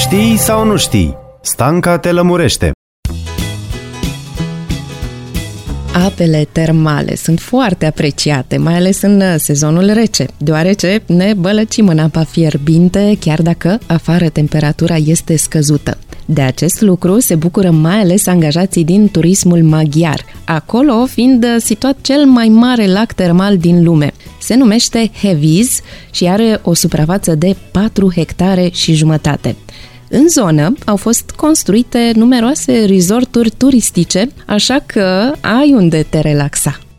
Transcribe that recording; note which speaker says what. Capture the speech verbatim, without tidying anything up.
Speaker 1: Știi sau nu știi? Stanca te lămurește.
Speaker 2: Apele termale sunt foarte apreciate, mai ales în sezonul rece, deoarece ne bălăcim în apa fierbinte, chiar dacă afară temperatura este scăzută. De acest lucru se bucură mai ales angajații din turismul maghiar, acolo fiind situat cel mai mare lac termal din lume. Se numește Heviz și are o suprafață de patru hectare și jumătate. În zonă au fost construite numeroase resorturi turistice, așa că ai unde te relaxa.